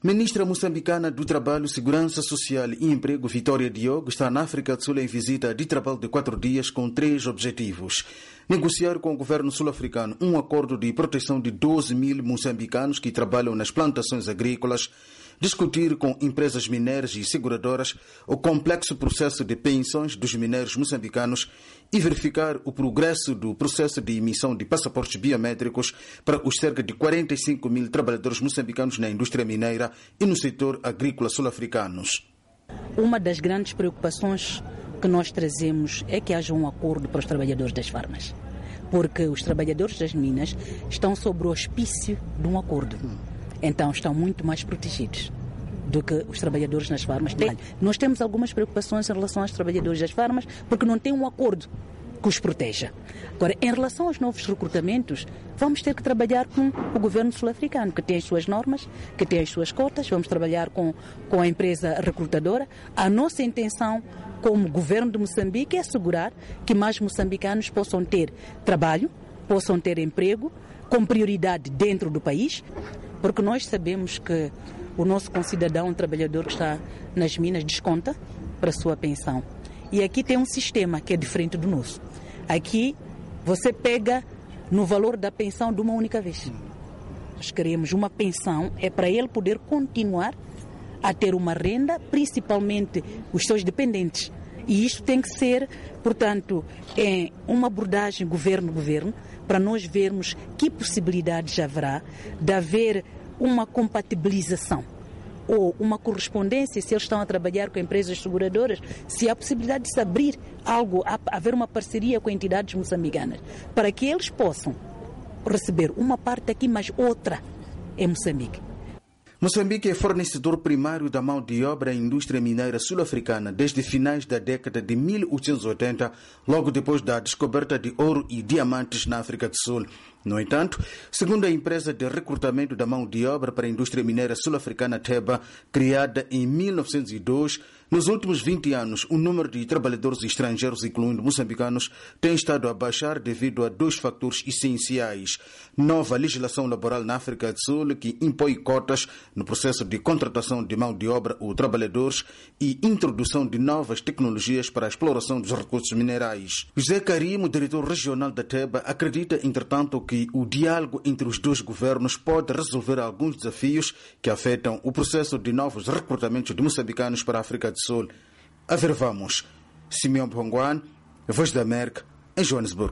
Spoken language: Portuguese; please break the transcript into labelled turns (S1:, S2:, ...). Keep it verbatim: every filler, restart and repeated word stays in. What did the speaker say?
S1: Ministra moçambicana do Trabalho, Segurança Social e Emprego, Vitória Diogo, está na África do Sul em visita de trabalho de quatro dias com três objetivos. Negociar com o governo sul-africano um acordo de proteção de doze mil moçambicanos que trabalham nas plantações agrícolas, discutir com empresas mineiras e seguradoras o complexo processo de pensões dos mineiros moçambicanos e verificar o progresso do processo de emissão de passaportes biométricos para os cerca de quarenta e cinco mil trabalhadores moçambicanos na indústria mineira e no setor agrícola sul-africanos.
S2: Uma das grandes preocupações que nós trazemos é que haja um acordo para os trabalhadores das farmas, porque os trabalhadores das minas estão sob o auspício de um acordo. Então estão muito mais protegidos do que os trabalhadores nas farmas. Tem, nós temos algumas preocupações em relação aos trabalhadores das farmas porque não tem um acordo que os proteja. Agora, em relação aos novos recrutamentos, vamos ter que trabalhar com o governo sul-africano, que tem as suas normas, que tem as suas cotas, vamos trabalhar com, com a empresa recrutadora. A nossa intenção como governo de Moçambique é assegurar que mais moçambicanos possam ter trabalho, possam ter emprego, com prioridade dentro do país, porque nós sabemos que o nosso concidadão, um trabalhador que está nas minas, desconta para a sua pensão. E aqui tem um sistema que é diferente do nosso. Aqui você pega no valor da pensão de uma única vez. Nós queremos uma pensão, é para ele poder continuar a ter uma renda, principalmente os seus dependentes. E isto tem que ser, portanto, é uma abordagem governo-governo, para nós vermos que possibilidades haverá de haver uma compatibilização ou uma correspondência, se eles estão a trabalhar com empresas seguradoras, se há possibilidade de se abrir algo, haver uma parceria com entidades moçambicanas, para que eles possam receber uma parte aqui, mas outra em Moçambique.
S1: Moçambique é fornecedor primário da mão de obra à indústria mineira sul-africana desde finais da década de mil oitocentos e oitenta, logo depois da descoberta de ouro e diamantes na África do Sul. No entanto, segundo a empresa de recrutamento da mão de obra para a indústria mineira sul-africana Teba, criada em mil novecentos e dois, nos últimos vinte anos, o número de trabalhadores estrangeiros, incluindo moçambicanos, tem estado a baixar devido a dois fatores essenciais. Nova legislação laboral na África do Sul, que impõe cotas no processo de contratação de mão de obra ou trabalhadores e introdução de novas tecnologias para a exploração dos recursos minerais. José Carimo, diretor regional da Teba, acredita, entretanto, que o diálogo entre os dois governos pode resolver alguns desafios que afetam o processo de novos recrutamentos de moçambicanos para a África do Sul. A ver, vamos. Simeão Ponguan, Voz da América, em Joanesburgo.